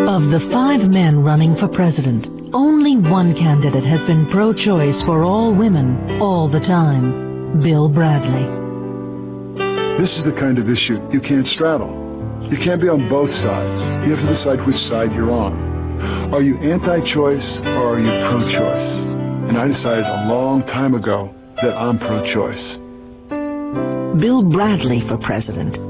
Of the 5 men running for president, only one candidate has been pro-choice for all women, all the time. Bill Bradley. This is the kind of issue you can't straddle. You can't be on both sides. You have to decide which side you're on. Are you anti-choice or are you pro-choice? And I decided a long time ago that I'm pro-choice. Bill Bradley for president.